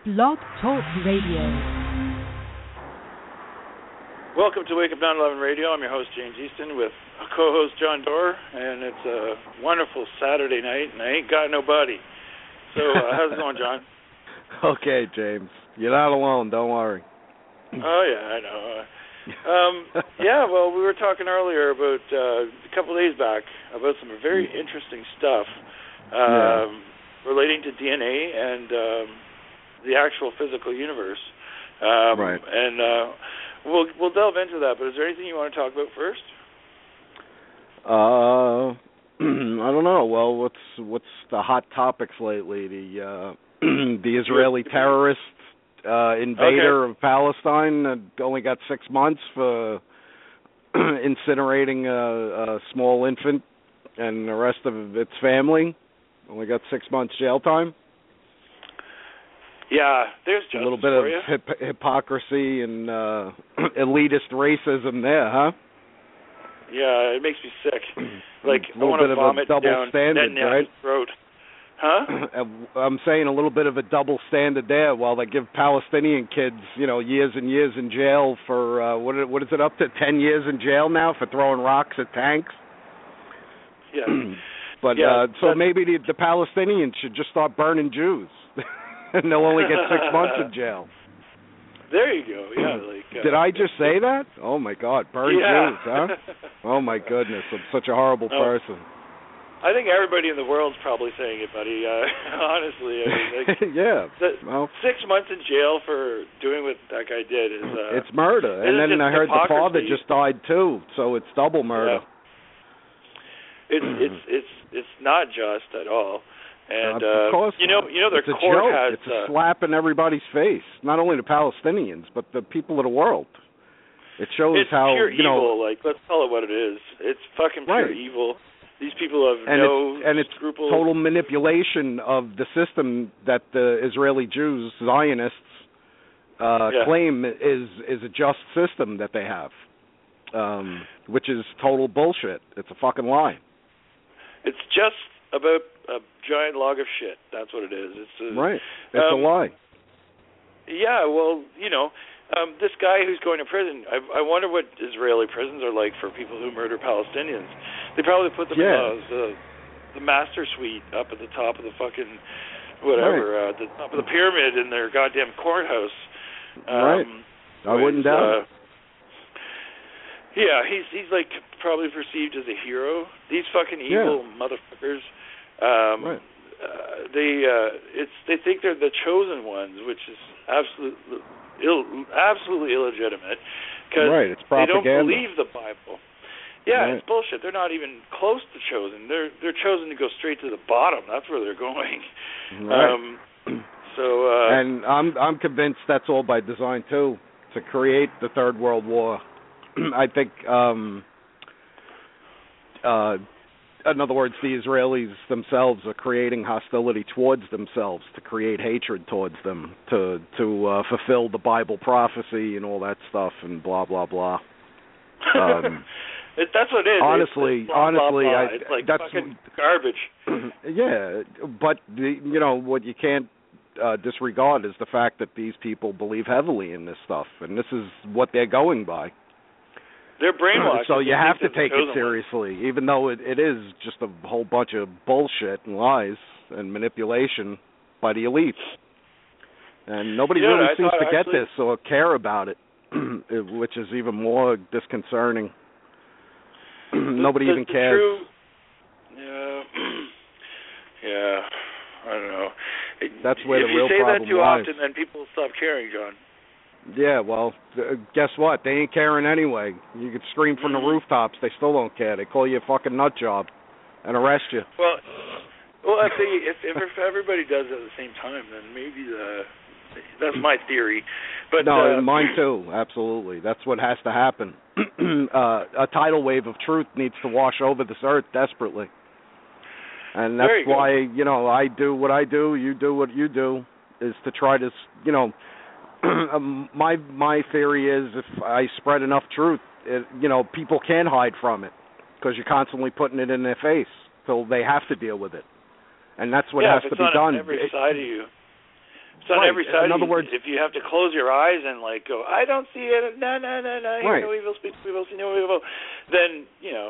Blog Talk Radio. Welcome to Wake Up 9/11 Radio. I'm your host, James Easton, with a co-host, John Doerr, and it's a wonderful Saturday night, and I ain't got nobody. So how's it going, John? Okay, James. You're not alone. Don't worry. Oh, yeah, I know. Yeah, well, we were talking earlier about, a couple of days back, about some very interesting stuff relating to DNA and the actual physical universe. Right. And we'll delve into that, but is there anything you want to talk about first? I don't know. Well, what's the hot topics lately? The Israeli terrorist invader of Palestine only got 6 months for incinerating a small infant, and the rest of its family only got 6 months jail time. Yeah, there's just a little bit of hypocrisy and elitist racism there, huh? Yeah, it makes me sick. Like, a little bit of a double standard, right? Throat. Huh? I'm saying a little bit of a double standard there. While they give Palestinian kids, years and years in jail for what is it, up to 10 years in jail now for throwing rocks at tanks? Yeah. But so maybe the Palestinians should just start burning Jews. And they'll only get 6 months in jail. There you go. Yeah. Did I just say that? Oh my God, burn Jews, huh? Oh my goodness, I'm such a horrible person. I think everybody in the world's probably saying it, buddy. Honestly, I mean, yeah. 6 months in jail for doing what that guy did is. It's murder, and then I heard the father just died too, so it's double murder. Yeah. It's not just at all. And of course their it's a court joke. has it's a slap in everybody's face, not only the Palestinians but the people of the world. It shows it's how pure evil. Like, let's call it what it is. It's fucking pure evil. These people have it's scruples. Total manipulation of the system that the Israeli Jews, Zionists, claim is a just system that they have, which is total bullshit. It's a fucking lie. It's just about a giant log of shit. That's what it is. It's a lie. Yeah, well, this guy who's going to prison, I wonder what Israeli prisons are like for people who murder Palestinians. They probably put them in the master suite up at the top of the fucking whatever, the top of the pyramid in their goddamn courthouse. I wouldn't doubt it. Yeah, he's like probably perceived as a hero. These fucking evil motherfuckers. They think they're the chosen ones, which is absolutely illegitimate, because they don't believe the Bible. Yeah, it's bullshit. They're not even close to chosen. They're chosen to go straight to the bottom. That's where they're going. Right. And I'm convinced that's all by design too, to create the Third World War. I think. In other words, the Israelis themselves are creating hostility towards themselves, to create hatred towards them, to fulfill the Bible prophecy and all that stuff, and blah blah blah. That's what it is. Honestly, blah, blah, blah. It's like that's fucking garbage. Yeah, but what you can't disregard is the fact that these people believe heavily in this stuff, and this is what they're going by. They're brainwashed. So you have to take it seriously, even though it is just a whole bunch of bullshit and lies and manipulation by the elites. And nobody really seems to get this or care about it, which is even more disconcerting. Nobody even cares. Yeah, I don't know. That's where the real problem lies. If you say that too often, then people stop caring, John. Yeah, well, guess what? They ain't caring anyway. You could scream from the rooftops. They still don't care. They call you a fucking nut job and arrest you. Well, if everybody does it at the same time, then maybe that's my theory. But no, mine too. Absolutely, that's what has to happen. A tidal wave of truth needs to wash over this earth desperately, and that's why I do what I do. You do what you do. Is to try to my theory is if I spread enough truth, people can hide from it because you're constantly putting it in their face, so they have to deal with it. And that's what has to be done. Every side of you. So on right. every side, in other words, if you have to close your eyes and like go, I don't see it, no, right. no evil, speak evil, see no evil, then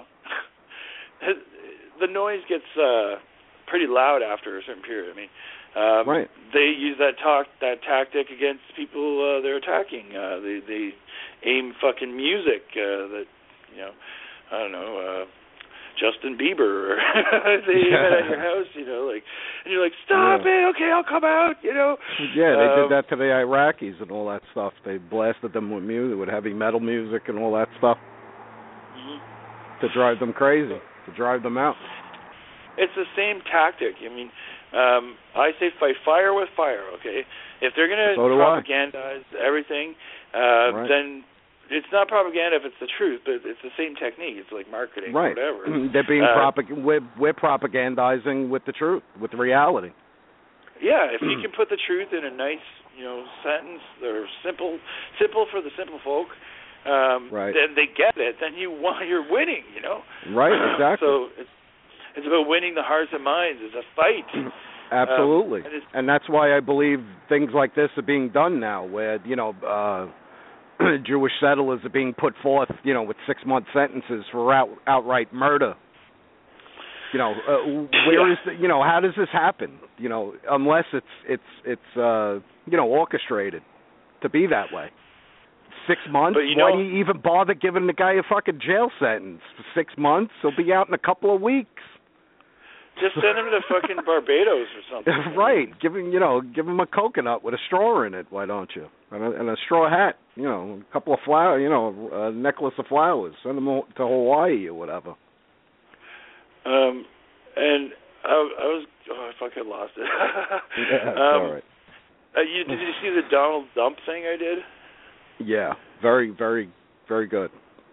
the noise gets pretty loud after a certain period. I mean, right. They use that tactic against people they're attacking. They aim fucking music that I don't know. Justin Bieber, or they aim it at your house, and you're like, stop it, okay, I'll come out, Yeah, they did that to the Iraqis and all that stuff. They blasted them with music, with heavy metal music and all that stuff, to drive them crazy, to drive them out. It's the same tactic. I mean, I say fight fire with fire, okay? If they're going to propagandize everything, right. then it's not propaganda if it's the truth, but it's the same technique. It's like marketing, right. or whatever. They're being we're propagandizing with the truth, with the reality. Yeah, if you can put the truth in a nice, sentence, or simple for the simple folk, right. then they get it. Then you're winning, Right, exactly. So it's about winning the hearts and minds. It's a fight. Absolutely, and that's why I believe things like this are being done now, where Jewish settlers are being put forth, with 6-month sentences for outright murder. Where is how does this happen? Unless it's orchestrated to be that way. 6 months? Why do you even bother giving the guy a fucking jail sentence for 6 months? He'll be out in a couple of weeks. Just send him to fucking Barbados or something. Right. Give him a coconut with a straw in it. Why don't you? And a straw hat. A couple of flowers. A necklace of flowers. Send him to Hawaii or whatever. And I was. Oh, I fucking lost it. Yeah, all right. Did you see the Donald Dump thing I did? Yeah. Very, very, very good.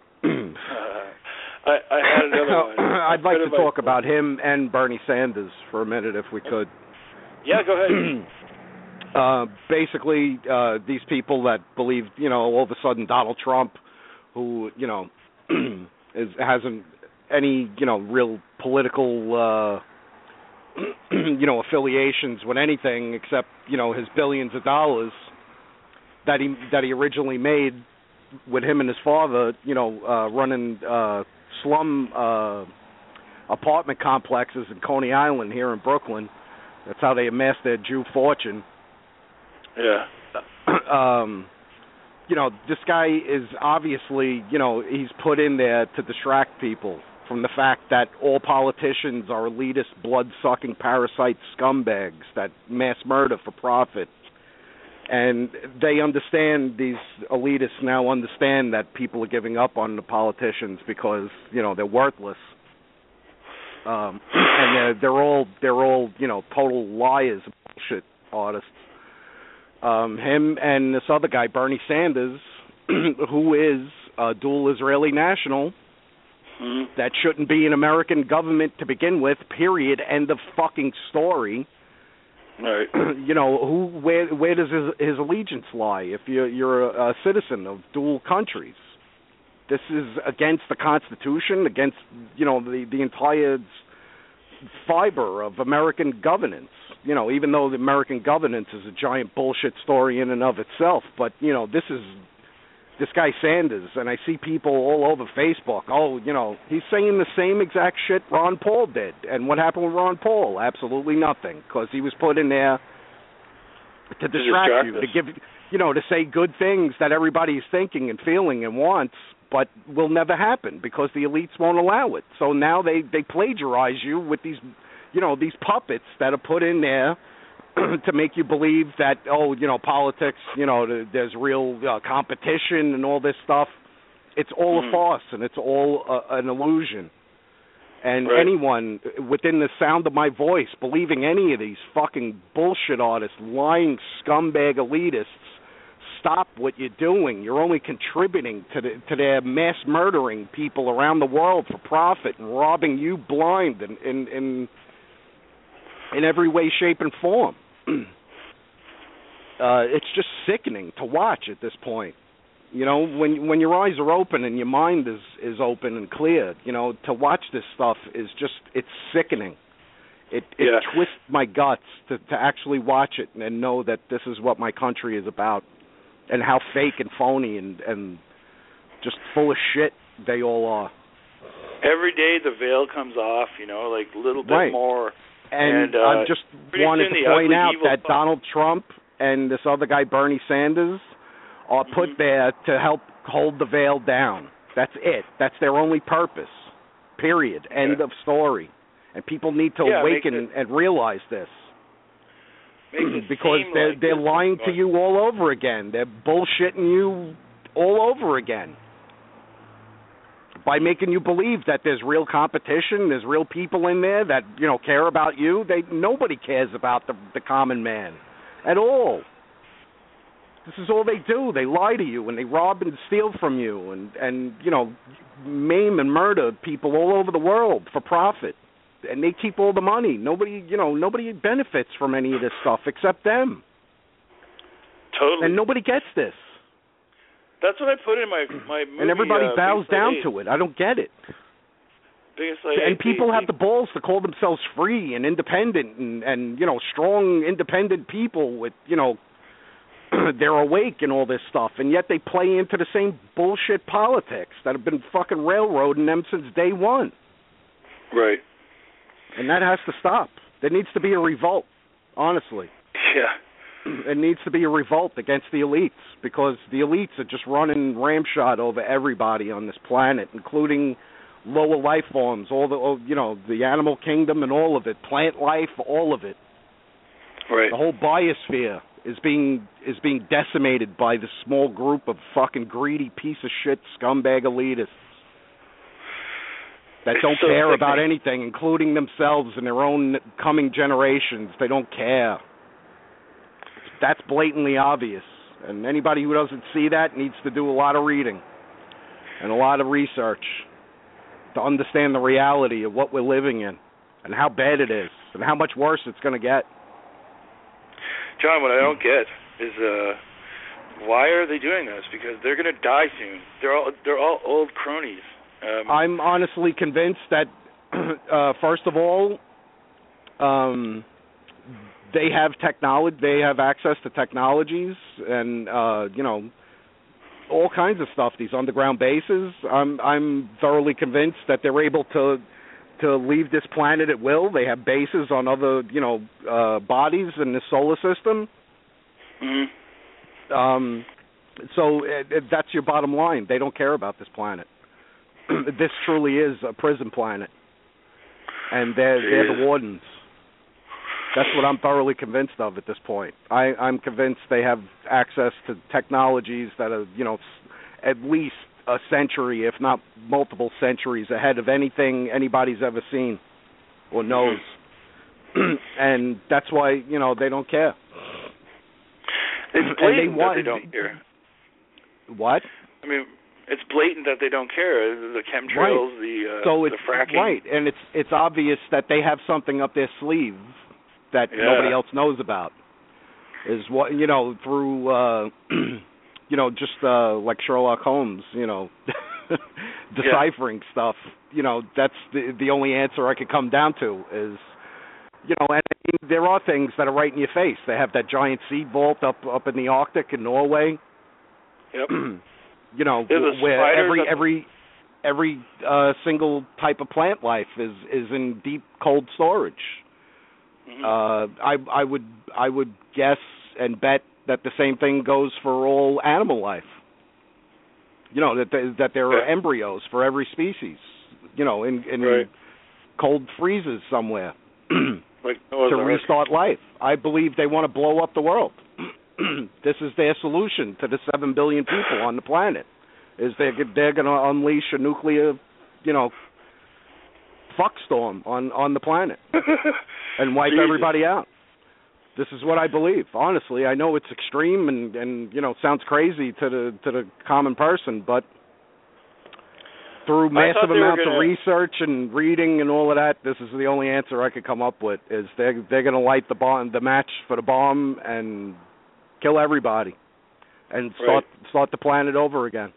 I had another one. I'd like to talk about him and Bernie Sanders for a minute, if we could. Yeah, go ahead. Basically, these people that believe, all of a sudden Donald Trump, who, hasn't any, real political, affiliations with anything except, his billions of dollars that he originally made with him and his father, running slum apartment complexes in Coney Island here in Brooklyn. That's how they amassed their Jew fortune. Yeah. This guy is obviously, he's put in there to distract people from the fact that all politicians are elitist, blood-sucking, parasite scumbags that mass murder for profit. And they understand, these elitists now understand that people are giving up on the politicians because, they're worthless. And they're all total liars, bullshit artists. Him and this other guy, Bernie Sanders, who is a dual Israeli national, that shouldn't be an American government to begin with, period, end of fucking story. Right. Where does his allegiance lie if you're a citizen of dual countries? This is against the Constitution, against the entire fiber of American governance. Even though the American governance is a giant bullshit story in and of itself, but this is this guy Sanders, and I see people all over Facebook. He's saying the same exact shit Ron Paul did. And what happened with Ron Paul? Absolutely nothing, because he was put in there to distract you, to give, to say good things that everybody's thinking and feeling and wants, but will never happen because the elites won't allow it. So now they plagiarize you with these, these puppets that are put in there to make you believe that, politics, there's real competition and all this stuff. It's all a farce, and it's all an illusion. And anyone within the sound of my voice believing any of these fucking bullshit artists, lying scumbag elitists, stop what you're doing. You're only contributing to their mass murdering people around the world for profit and robbing you blind in every way, shape, and form. It's just sickening to watch at this point. When your eyes are open and your mind is open and clear, to watch this stuff is just, it's sickening. It twists my guts to actually watch it and know that this is what my country is about, and how fake and phony and just full of shit they all are. Every day the veil comes off, like a little bit more. And I just wanted to point out that Donald Trump and this other guy, Bernie Sanders, are put there to help hold the veil down. That's it. That's their only purpose. Period. End of story. And people need to awaken and realize this. Because they're lying to you all over again. They're bullshitting you all over again. By making you believe that there's real competition, there's real people in there that, care about you. Nobody cares about the common man at all. This is all they do. They lie to you and they rob and steal from you and maim and murder people all over the world for profit. And they keep all the money. Nobody benefits from any of this stuff except them. Totally. And nobody gets this. That's what I put in my movie. And everybody bows down to it. I don't get it. And people have the balls to call themselves free and independent and strong, independent people with, they're awake and all this stuff. And yet they play into the same bullshit politics that have been fucking railroading them since day one. Right. And that has to stop. There needs to be a revolt, honestly. Yeah. It needs to be a revolt against the elites, because the elites are just running ramshot over everybody on this planet, including lower life forms, all the animal kingdom and all of it, plant life, all of it. Right. The whole biosphere is being decimated by this small group of fucking greedy piece of shit scumbag elitists that don't care about anything, including themselves and their own coming generations. They don't care. That's blatantly obvious, and anybody who doesn't see that needs to do a lot of reading and a lot of research to understand the reality of what we're living in and how bad it is and how much worse it's going to get. John, what I don't get is why are they doing this? Because they're going to die soon. They're all old cronies. I'm honestly convinced that, first of all, they have technology. They have access to technologies, and all kinds of stuff. These underground bases. I'm thoroughly convinced that they're able to leave this planet at will. They have bases on other bodies in the solar system. Mm-hmm. So that's your bottom line. They don't care about this planet. This truly is a prison planet, and they're the wardens. That's what I'm thoroughly convinced of at this point. I'm convinced they have access to technologies that are, at least a century, if not multiple centuries ahead of anything anybody's ever seen or knows. And that's why, they don't care. It's blatant that they don't care. What? I mean, it's blatant that they don't care. The chemtrails, right. The fracking. Right, and it's obvious that they have something up their sleeve that nobody else knows about. Is what through just like Sherlock Holmes, deciphering stuff. That's the only answer I could come down to is, and there are things that are right in your face. They have that giant seed vault up in the Arctic in Norway. Yep. Where every single type of plant life is in deep cold storage. Mm-hmm. I would guess and bet that the same thing goes for all animal life. That there are embryos for every species. In cold freezes somewhere to restart life. I believe they want to blow up the world. This is their solution to the 7 billion people on the planet. Is they're going to unleash a nuclear, fuckstorm on the planet and wipe everybody out. This is what I believe. Honestly, I know it's extreme and sounds crazy to the common person, but through massive amounts of research and reading and all of that, this is the only answer I could come up with. Is they're going to light the match for the bomb and kill everybody and start the planet over again.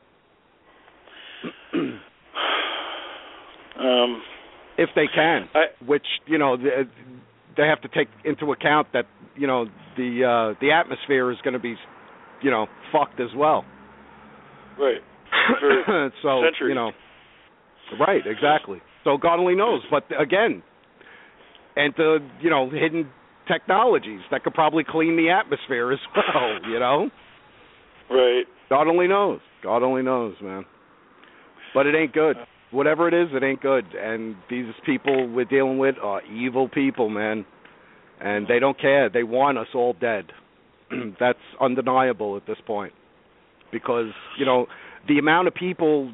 If they can, which they have to take into account that the atmosphere is going to be fucked as well. Right. For so centuries. Right, exactly. So God only knows, but again, and the hidden technologies that could probably clean the atmosphere as well. Right. God only knows. God only knows, man. But it ain't good. Whatever it is, it ain't good. And these people we're dealing with are evil people, man. And they don't care. They want us all dead. That's undeniable at this point. Because, the amount of people,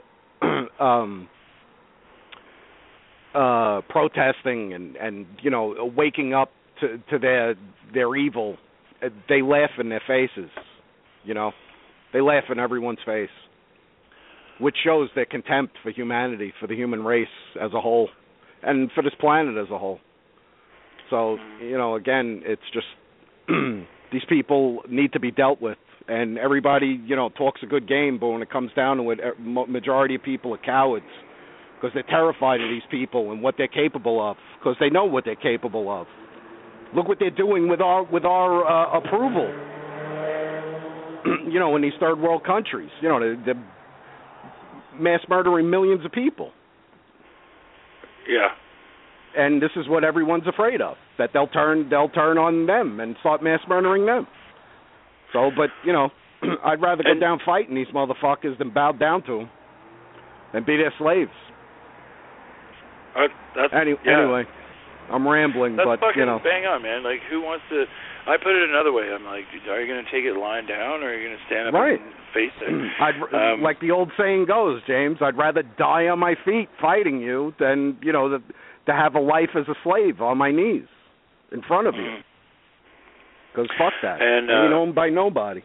protesting and waking up to their evil, they laugh in their faces, They laugh in everyone's face, which shows their contempt for humanity, for the human race as a whole, and for this planet as a whole. So, again, it's just these people need to be dealt with. And everybody, talks a good game, but when it comes down to it, majority of people are cowards because they're terrified of these people and what they're capable of, because they know what they're capable of. Look what they're doing with our approval. In these third world countries, they're mass murdering millions of people. Yeah. And this is what everyone's afraid of, that they'll turn on them and start mass murdering them. So, but, I'd rather go down fighting these motherfuckers than bow down to them and be their slaves. Anyway, I'm rambling, that's but, fucking bang on, man. Like, who wants to... I put it another way. I'm like, are you going to take it lying down, or are you going to stand up and face it? Like the old saying goes, James, I'd rather die on my feet fighting you than, to have a life as a slave on my knees in front of you. Because fuck that. And ain't owned by nobody.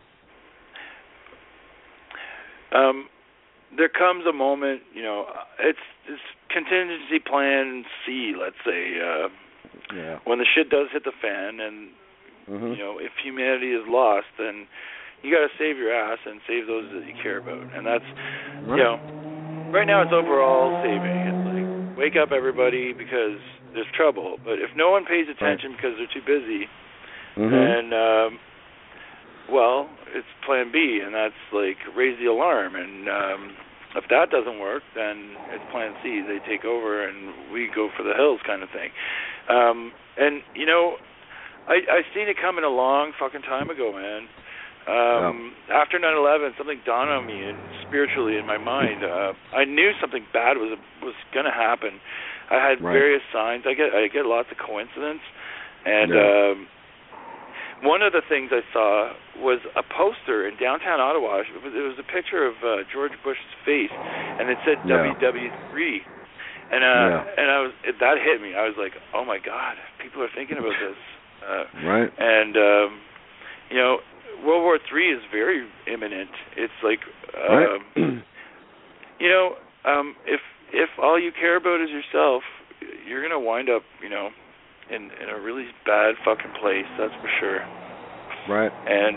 There comes a moment, it's contingency plan C, let's say, when the shit does hit the fan and, if humanity is lost, then you got to save your ass and save those that you care about. And that's, right now it's overall saving. It's like, wake up everybody because there's trouble. But if no one pays attention because they're too busy, then, it's plan B, and that's like raise the alarm. And if that doesn't work, then it's plan C. They take over and we go for the hills kind of thing. And, I seen it coming a long fucking time ago, man. After 9/11, something dawned on me spiritually in my mind. I knew something bad was going to happen. I had various signs. I get lots of coincidence, and one of the things I saw was a poster in downtown Ottawa. It was a picture of George Bush's face, and it said WW3. And that hit me. I was like, oh my God, people are thinking about this. And World War III is very imminent. It's like, if all you care about is yourself, you're gonna wind up, in a really bad fucking place. That's for sure. Right. And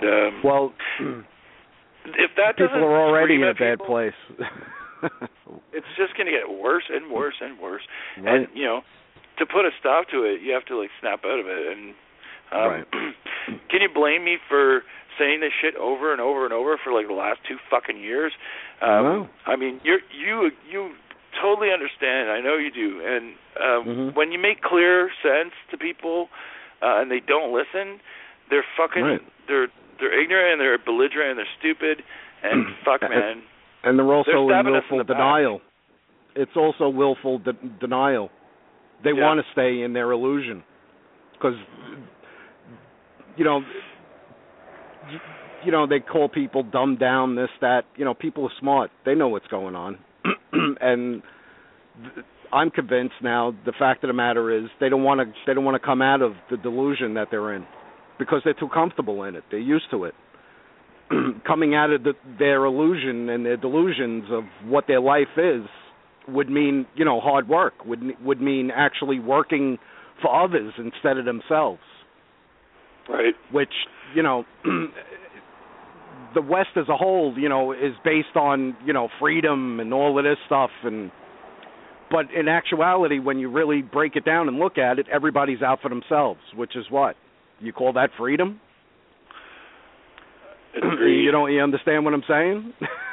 if that people are already in a bad place. It's just going to get worse and worse and worse. Right. And to put a stop to it, you have to snap out of it. And can you blame me for saying this shit over and over and over for the last 2 fucking years? No. I mean, you totally understand. I know you do. And when you make clear sense to people and they don't listen, they're fucking they're ignorant and they're belligerent and they're stupid and fuck, man. And they're also in willful denial. It's also willful denial. They want to stay in their illusion because they call people dumbed down, this, that. People are smart. They know what's going on. And I'm convinced now. The fact of the matter is, they don't want to come out of the delusion that they're in because they're too comfortable in it. They're used to it. Coming out of their illusion and their delusions of what their life is would mean, hard work. Would mean actually working for others instead of themselves. Right. Which, the West as a whole, is based on, freedom and all of this stuff. But But in actuality, when you really break it down and look at it, everybody's out for themselves, which is what? You call that freedom? You understand what I'm saying?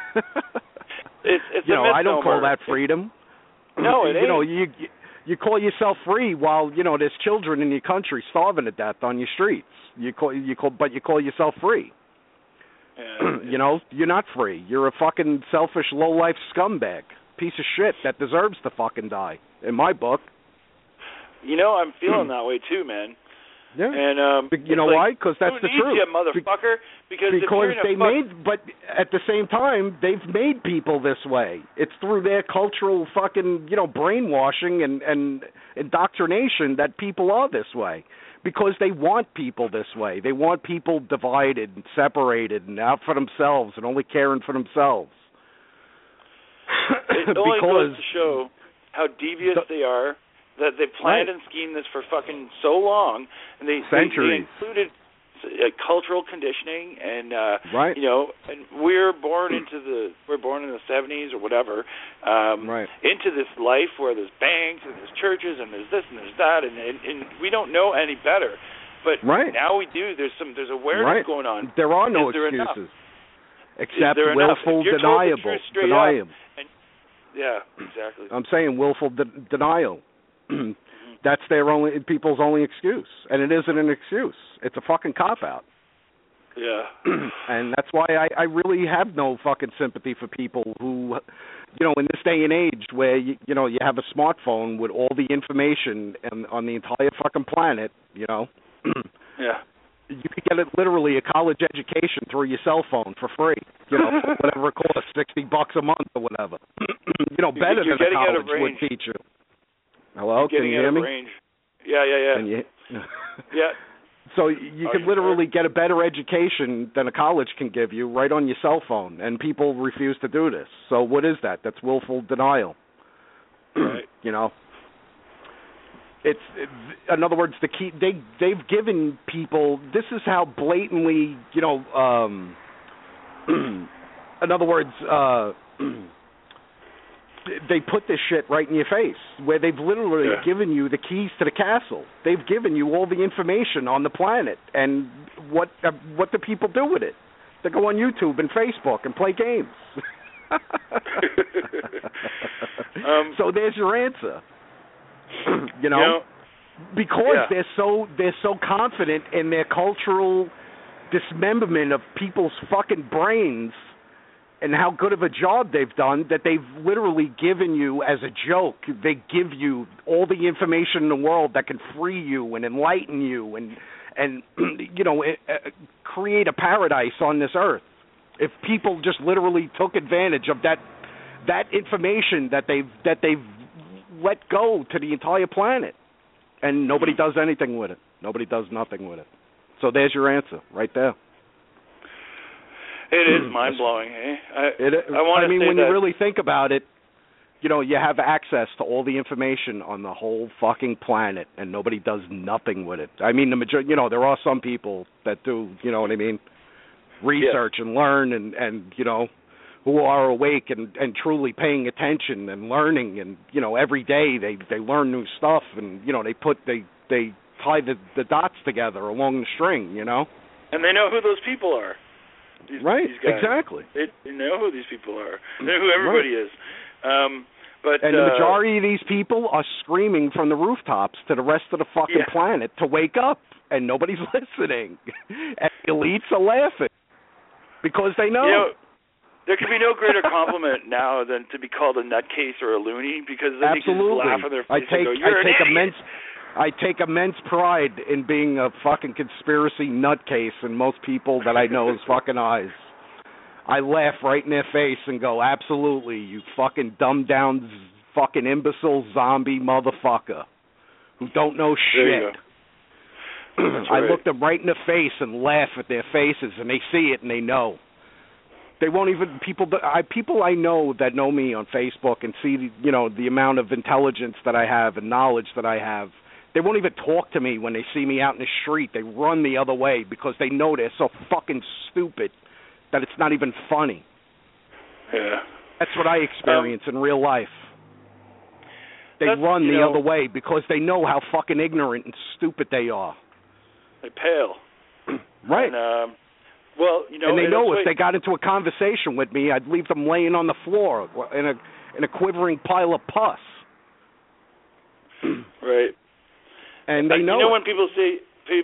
It's I don't call that freedom. No, it ain't. You call yourself free while there's children in your country starving to death on your streets. But you call yourself free. Yeah, you're not free. You're a fucking selfish, low-life scumbag, piece of shit that deserves to fucking die. In my book. I'm feeling that way too, man. Yeah. And you know why? Because that's the truth. You, motherfucker. Because but at the same time, they've made people this way. It's through their cultural fucking, brainwashing and indoctrination that people are this way. Because they want people this way. They want people divided and separated and out for themselves and only caring for themselves. It only goes to show how devious they are. That they planned and schemed this for fucking so long, and they included cultural conditioning, and and we're born in the 70s or whatever, into this life where there's banks and there's churches and there's this and there's that, and we don't know any better, but now we do. There's awareness going on. There are no excuses except willful denial. Yeah, exactly. I'm saying willful denial. That's people's only excuse, and it isn't an excuse. It's a fucking cop-out. Yeah. And that's why I really have no fucking sympathy for people who, in this day and age where you have a smartphone with all the information on the entire fucking planet, Yeah. You could get literally a college education through your cell phone for free. Whatever it costs, $60 a month or whatever. Better than a college would teach you. Hello, can you hear me? Range. Yeah. Can you? Yeah. So you can literally get a better education than a college can give you right on your cell phone, and people refuse to do this. So what is that? That's willful denial. Right. It's in other words, the key. They've given people. This is how blatantly, in other words. They put this shit right in your face, where they've literally given you the keys to the castle. They've given you all the information on the planet, and what do people do with it? They go on YouTube and Facebook and play games. So there's your answer. Because they're so confident in their cultural dismemberment of people's fucking brains. And how good of a job they've done that they've literally given you as a joke. They give you all the information in the world that can free you and enlighten you and create a paradise on this earth. If people just literally took advantage of that information that they've let go to the entire planet, and nobody does anything with it. Nobody does nothing with it. So there's your answer right there. It is mind-blowing, when you really think about it, you have access to all the information on the whole fucking planet, and nobody does nothing with it. I mean, the majority, there are some people that do, research and learn and who are awake and truly paying attention and learning, and, every day they learn new stuff, and, they tie the dots together along the string, And they know who those people are. These guys. Exactly. They know who these people are. They know who everybody is. But the majority of these people are screaming from the rooftops to the rest of the fucking planet to wake up, and nobody's listening. And the elites are laughing because they know. There could be no greater compliment now than to be called a nutcase or a loony, because then you can just laugh in their face and go, "You're an idiot." I take immense pride in being a fucking conspiracy nutcase in most people that I know's fucking eyes. I laugh right in their face and go, absolutely, you fucking dumbed down fucking imbecile zombie motherfucker who don't know shit. I look them right in the face and laugh at their faces, and they see it and they know. They won't even people I know that know me on Facebook and see the amount of intelligence that I have and knowledge that I have. They won't even talk to me when they see me out in the street. They run the other way because they know they're so fucking stupid that it's not even funny. Yeah. That's what I experience in real life. they run the other way because they know how fucking ignorant and stupid they are. They pale. Right. And, and they know if they got into a conversation with me, I'd leave them laying on the floor in a quivering pile of pus. Right. And they know. When people say,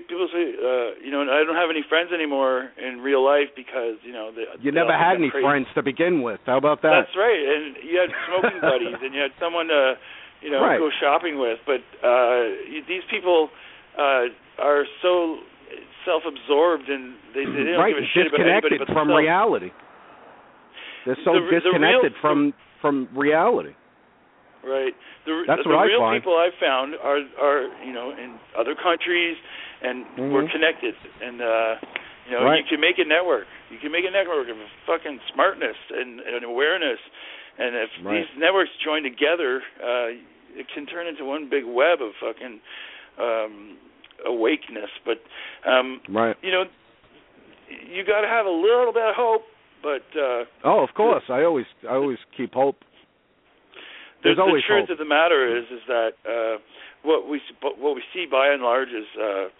I don't have any friends anymore in real life because, you never had any friends to begin with. How about that? That's right. And you had smoking buddies and you had someone to, go shopping with. But these people are so self-absorbed and they don't give a shit about anybody but from themselves. reality. They're so disconnected from reality. Right. That's the what I real find. people I've found are in other countries, and we're connected. And you can make a network. You can make a network of fucking smartness and awareness. And if these networks join together, it can turn into one big web of fucking awakeness. But you got to have a little bit of hope. But of course, I always keep hope. The always truth hope. of the matter is that what we see by and large is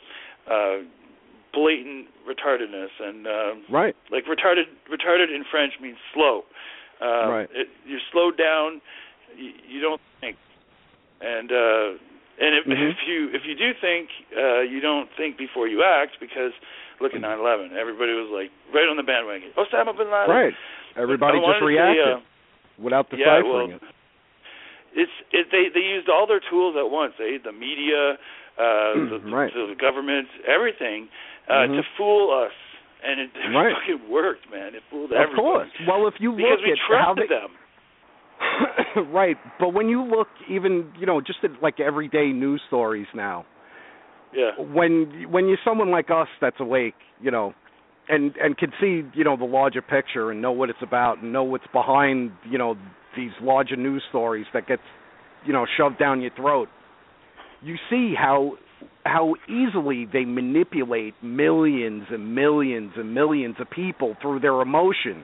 blatant retardedness, and like retarded in French means slow. You're slowed down. You don't think, and if you do think, you don't think before you act, because look at 9/11. Everybody was like right on the bandwagon. Osama bin Laden. Right. Everybody just reacted without deciphering it. They used all their tools at once. The media, the government, everything, to fool us, and it fucking worked, man. It fooled everybody. Of course. Well, if you look because we trusted them. Right, but when you look even, just at like everyday news stories now. Yeah. When you're someone like us that's awake, and can see, the larger picture and know what it's about and know what's behind, these larger news stories that gets, shoved down your throat. You see how easily they manipulate millions and millions and millions of people through their emotion.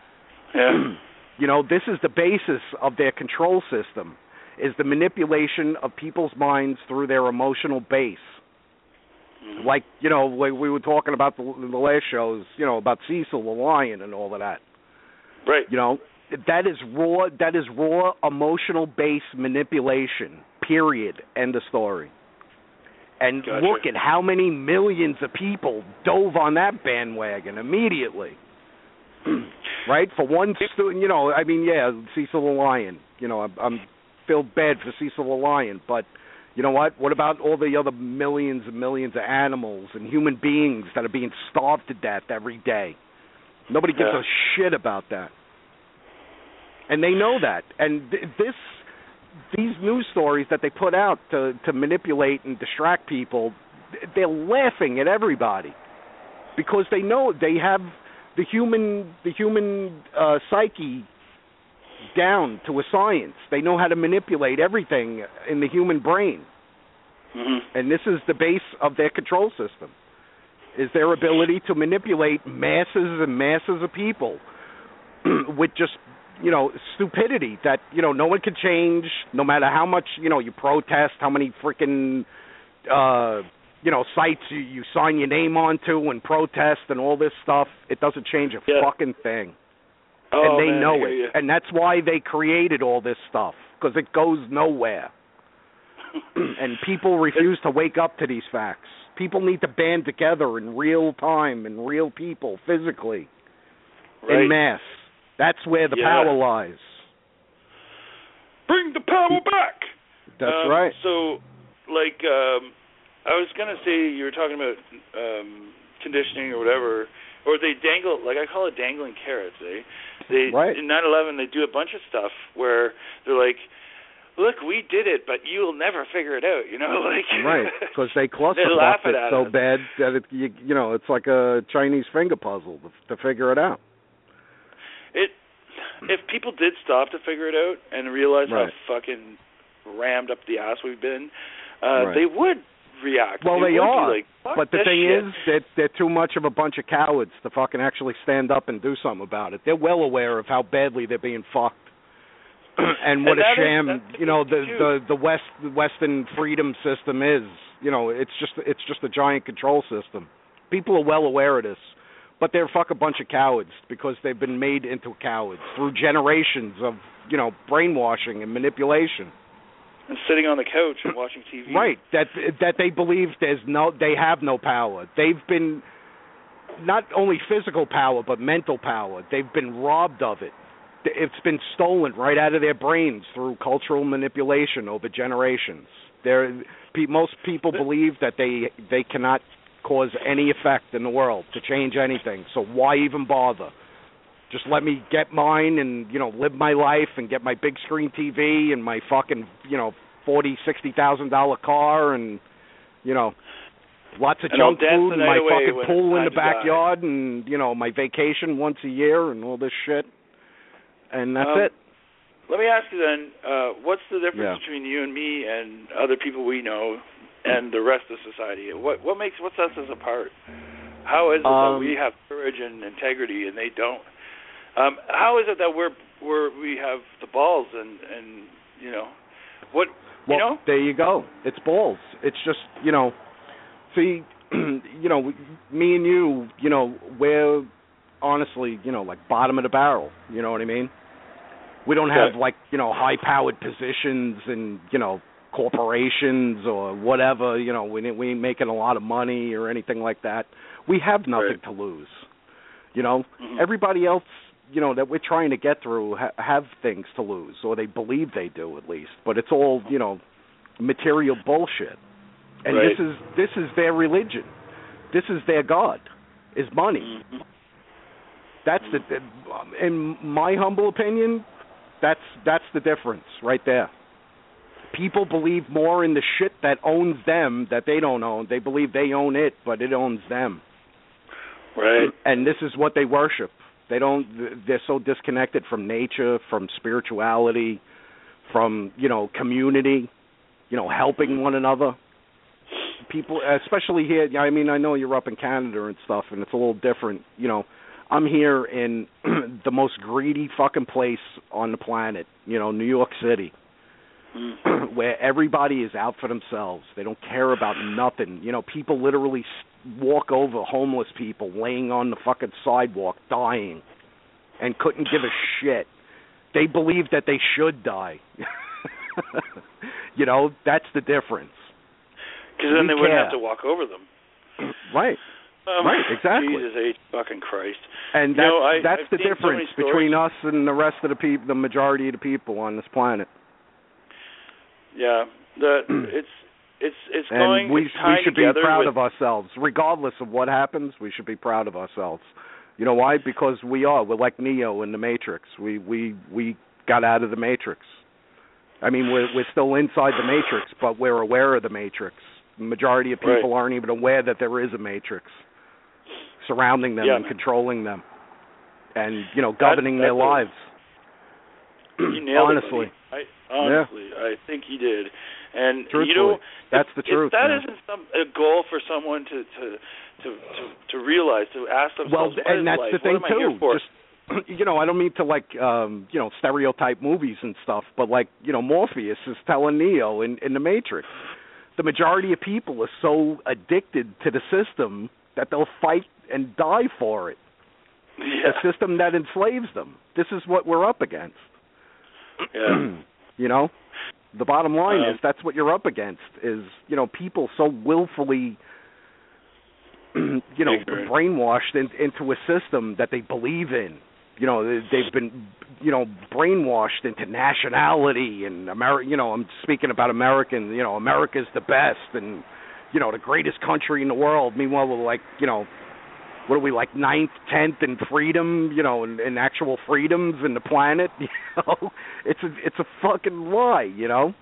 Yeah. This is the basis of their control system, is the manipulation of people's minds through their emotional base. Like, like we were talking about the last shows, about Cecil the lion and all of that. Right. That is raw emotional based manipulation, period, end of story. And look at how many millions of people dove on that bandwagon immediately. Right? For one student, Cecil the lion. I feel bad for Cecil the lion, but you know what? What about all the other millions and millions of animals and human beings that are being starved to death every day? Nobody gives a shit about that. And they know that. And these news stories that they put out to manipulate and distract people, they're laughing at everybody because they know they have the human psyche down to a science. They know how to manipulate everything in the human brain. And this is the base of their control system, is their ability to manipulate masses and masses of people with just, stupidity that, no one can change, no matter how much, you protest, how many freaking, sites you sign your name onto and protest and all this stuff. It doesn't change a fucking thing. And they know it. And that's why they created all this stuff, because it goes nowhere. And people refuse to wake up to these facts. People need to band together in real time, and real people, physically, in mass. That's where the power lies. Bring the power back! That's right. So, I was going to say, you were talking about conditioning or whatever, or they dangle, I call it dangling carrots, eh? In 9/11, they do a bunch of stuff where they're like, look, we did it, but you'll never figure it out, Right, because they clusterfuck it so bad that it's like a Chinese finger puzzle to figure it out. If people did stop to figure it out and realize how fucking rammed up the ass we've been, they would react. Well, they are. But the thing shit. is that they're too much of a bunch of cowards to fucking actually stand up and do something about it. They're well aware of how badly they're being fucked. And what a sham, the Western freedom system is. It's just a giant control system. People are well aware of this, but they're a bunch of cowards because they've been made into cowards through generations of, brainwashing and manipulation. And sitting on the couch and watching TV. Right, that they believe they have no power. They've been not only physical power but mental power. They've been robbed of it. It's been stolen right out of their brains through cultural manipulation over generations. Most people believe that they cannot cause any effect in the world to change anything. So why even bother? Just let me get mine and, live my life and get my big screen TV and my fucking, $40,000-$60,000 car and, lots of junk food and my fucking pool in the backyard and, my vacation once a year and all this shit. And that's it. Let me ask you then, what's the difference between you and me and other people we know and the rest of society? What sets us apart? How is it that we have courage and integrity and they don't? How is it that we have the balls and what? Well, there you go. It's balls. It's just see, me and you, we're honestly, like bottom of the barrel. You know what I mean? We don't have high-powered positions in corporations or whatever. We ain't making a lot of money or anything like that. We have nothing to lose. Everybody else, that we're trying to get through have things to lose, or they believe they do at least. But it's all material bullshit. And this is their religion. This is their God. Is money. That's in my humble opinion. That's the difference right there. People believe more in the shit that owns them that they don't own. They believe they own it, but it owns them. Right. And this is what they worship. They're so disconnected from nature, from spirituality, from, community, helping one another. People, especially here, I mean, I know you're up in Canada and stuff, and it's a little different, I'm here in the most greedy fucking place on the planet, New York City, where everybody is out for themselves. They don't care about nothing. People literally walk over homeless people laying on the fucking sidewalk dying and couldn't give a shit. They believe that they should die. That's the difference. Because then they wouldn't have to walk over them. Right. Right, exactly. Jesus H. fucking Christ. And that's the difference between us and the rest of the people, the majority of the people on this planet. Yeah, it's going. And we should be proud of ourselves, regardless of what happens. We should be proud of ourselves. You know why? Because we're like Neo in the Matrix. We got out of the Matrix. I mean, we're still inside the Matrix, but we're aware of the Matrix. The majority of people aren't even aware that there is a Matrix surrounding them and controlling them, and governing their lives. You nailed honestly. It. Honestly, I think you did. And truthfully, that's the truth. That isn't a goal for someone to realize, to ask themselves. Well, and that's life? the thing too. Just I don't mean to stereotype movies and stuff, but Morpheus is telling Neo in the Matrix. The majority of people are so addicted to the system that they'll fight and die for it. Yeah. The system that enslaves them. This is what we're up against. Yeah. The bottom line is that's what you're up against is, people so willfully, brainwashed into a system that they believe in. They've been, brainwashed into nationality and I'm speaking about American, America's the best and, the greatest country in the world. Meanwhile, we're like, what are we, like 9th, 10th in freedom, in actual freedoms in the planet? It's a fucking lie,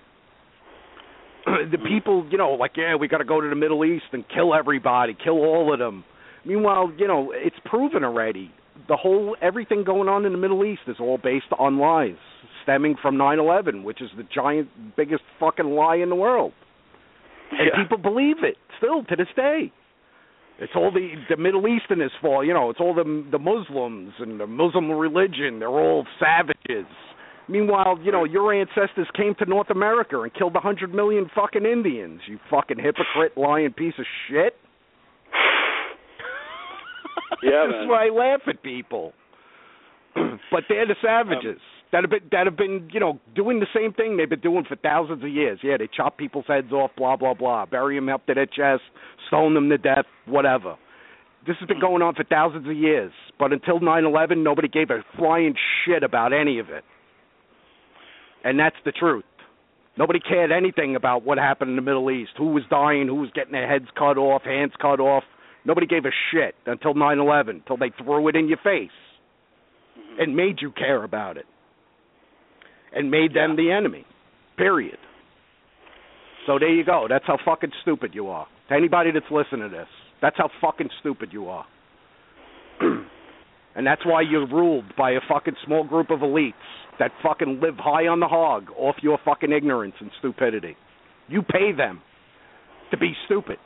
The people, we got to go to the Middle East and kill everybody, kill all of them. Meanwhile, it's proven already. Everything going on in the Middle East is all based on lies, stemming from 9/11, which is the biggest fucking lie in the world. And people believe it still to this day. It's all the Middle Easterners' fault. It's all the Muslims and the Muslim religion. They're all savages. Meanwhile, your ancestors came to North America and killed 100 million fucking Indians. You fucking hypocrite, lying piece of shit. Yeah, This is why I laugh at people. But they're the savages that have been doing the same thing they've been doing for thousands of years. Yeah, they chop people's heads off, blah blah blah, bury them up to their chest, stone them to death, whatever. This has been going on for thousands of years. But until 9/11, nobody gave a flying shit about any of it. And that's the truth. Nobody cared anything about what happened in the Middle East, who was dying, who was getting their heads cut off, hands cut off. Nobody gave a shit until 9/11, until they threw it in your face and made you care about it and made them the enemy, period. So there you go. That's how fucking stupid you are. To anybody that's listening to this, that's how fucking stupid you are. And that's why you're ruled by a fucking small group of elites that fucking live high on the hog off your fucking ignorance and stupidity. You pay them to be stupid.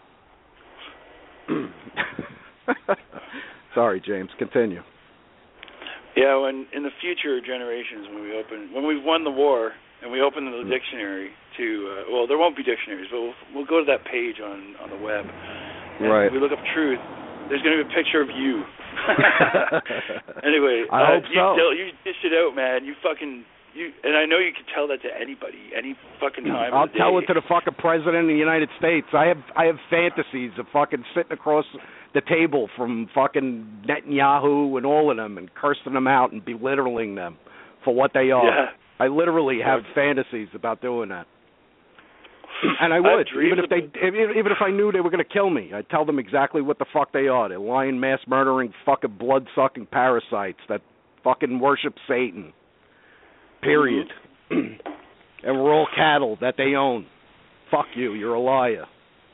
Sorry, James. Continue. Yeah, when in the future generations, when we've won the war and we open the dictionary to, there won't be dictionaries, but we'll go to that page on the web. And right. we look up truth. There's going to be a picture of you. Anyway, I hope so. You dish it out, man. And I know you can tell that to anybody, any fucking time. I'll tell it to the fucking president of the United States. I have fantasies of fucking sitting across the table from fucking Netanyahu and all of them and cursing them out and belittling them for what they are. Yeah. I literally have fantasies about doing that. And I would, even if I knew they were going to kill me. I'd tell them exactly what the fuck they are. They're lying, mass-murdering, fucking blood-sucking parasites that fucking worship Satan. Period. And we're all cattle that they own. Fuck you. You're a liar.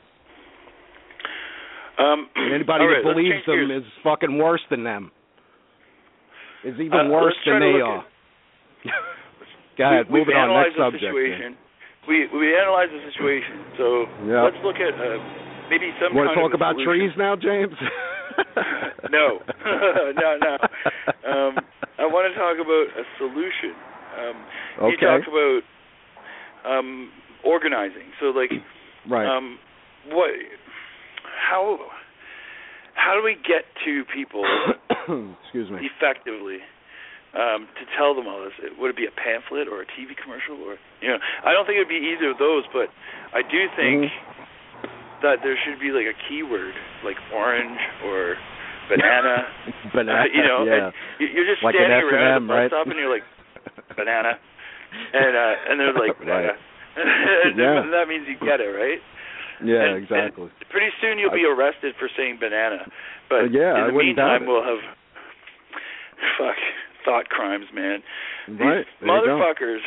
And anybody that believes them is fucking worse than them. Is even worse than they are. Go ahead. Moving on. Next subject. We analyze the situation. So let's look at maybe some. Want to talk about solution. trees now, James? No. No. I want to talk about a solution. You talk about organizing. So, like, right. How do we get to people excuse me, effectively to tell them all this? Would it be a pamphlet or a TV commercial? Or I don't think it would be either of those, but I do think that there should be like a keyword, like orange or banana. Banana. And you're just like standing around the bus right? stop and you're like, banana, and they're like, banana. Yeah. That means you get it, right? Yeah, exactly. And pretty soon you'll be arrested for saying banana. But in the meantime, we'll have thought crimes, man. Right. These motherfuckers.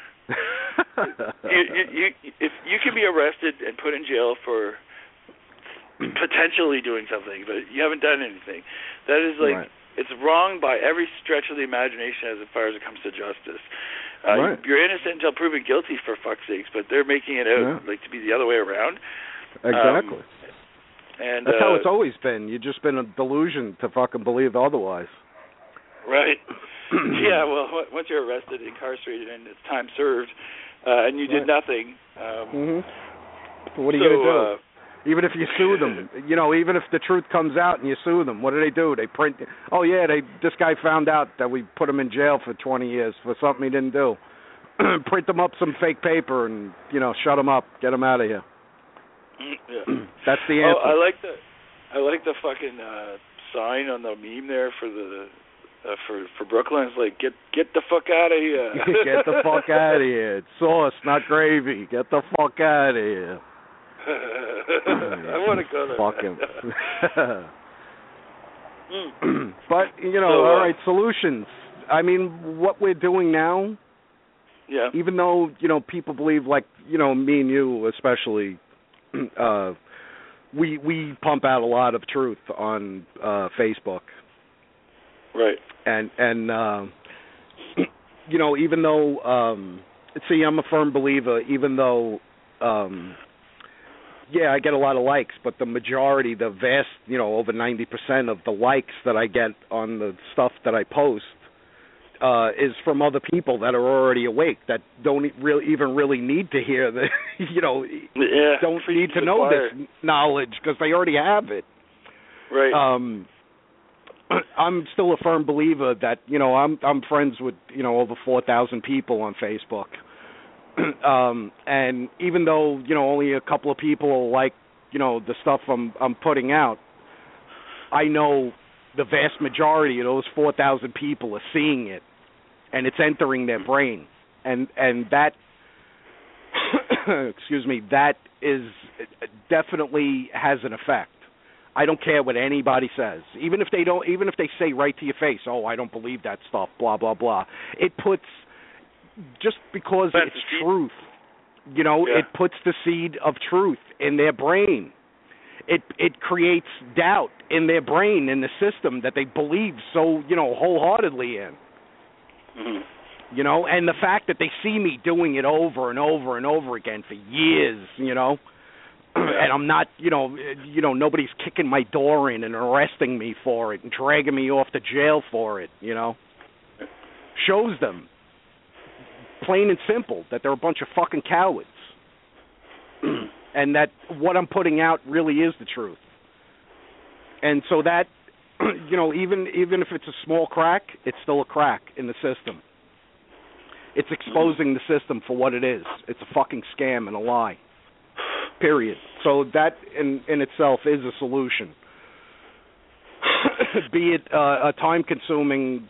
If you can be arrested and put in jail for potentially doing something, but you haven't done anything, that is like. Right. It's wrong by every stretch of the imagination as far as it comes to justice. Right. You're innocent until proven guilty, for fuck's sakes, but they're making it out like to be the other way around. Exactly. And that's how it's always been. You've just been a delusion to fucking believe otherwise. Right. Yeah, well, once you're arrested, incarcerated, and it's time served, and you did nothing. What are you going to do? Even if you sue them, even if the truth comes out and you sue them, what do? They print, this guy found out that we put him in jail for 20 years for something he didn't do. Print them up some fake paper and, shut him up, get him out of here. Yeah. That's the answer. I like the fucking sign on the meme there for the for Brooklyn. It's like, get the fuck out of here. Get the fuck out of here. It's sauce, not gravy. Get the fuck out of here. I want to go there. Fuck him. But, all right, solutions. I mean, what we're doing now, even though, people believe, like, me and you especially, we pump out a lot of truth on Facebook. Right. And even though, I'm a firm believer, even though, I get a lot of likes, but the majority, the vast, over 90% of the likes that I get on the stuff that I post is from other people that are already awake, that don't really need to hear the, don't need to know this knowledge because they already have it. Right. I'm still a firm believer that, I'm friends with, over 4,000 people on Facebook. And even though, only a couple of people like, the stuff I'm putting out, I know the vast majority of those 4,000 people are seeing it, and it's entering their brain. And that, excuse me, that is definitely has an effect. I don't care what anybody says, even if they say right to your face, "Oh, I don't believe that stuff," blah blah blah. It puts, just because it's truth, it puts the seed of truth in their brain. It creates doubt in their brain, in the system that they believe so wholeheartedly in. Mm-hmm. And the fact that they see me doing it over and over and over again for years, and I'm not, nobody's kicking my door in and arresting me for it and dragging me off to jail for it, shows them, plain and simple, that they're a bunch of fucking cowards. And that what I'm putting out really is the truth. And so that, even if it's a small crack, it's still a crack in the system. It's exposing the system for what it is. It's a fucking scam and a lie. Period. So that in itself is a solution. Be it a time-consuming,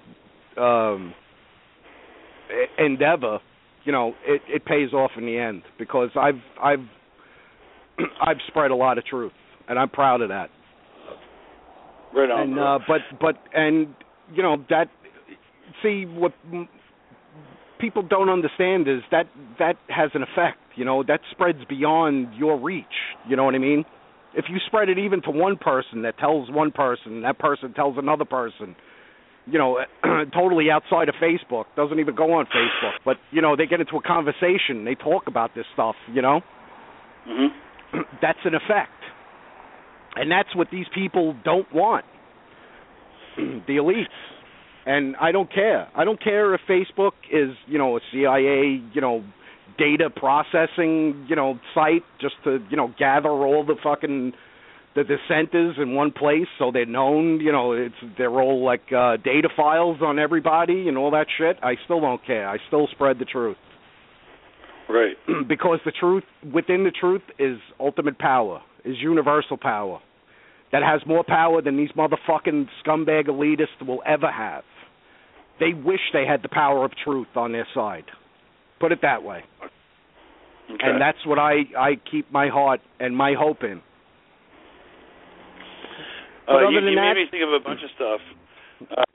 endeavor, it pays off in the end, because I've spread a lot of truth, and I'm proud of that. Right on. And that, see, what people don't understand is that has an effect. That spreads beyond your reach. You know what I mean? If you spread it even to one person that tells one person, that person tells another person, totally outside of Facebook, doesn't even go on Facebook, but, they get into a conversation, they talk about this stuff, Mm-hmm. That's an effect. And that's what these people don't want, the elites. And I don't care. I don't care if Facebook is, a CIA, data processing, site just to, gather all the fucking the dissenters in one place so they're known, they're all like data files on everybody and all that shit. I still don't care. I still spread the truth. Right. Because the truth, within the truth, is ultimate power, is universal power. That has more power than these motherfucking scumbag elitists will ever have. They wish they had the power of truth on their side. Put it that way. Okay. And that's what I keep my heart and my hope in. You made me think of a bunch of stuff.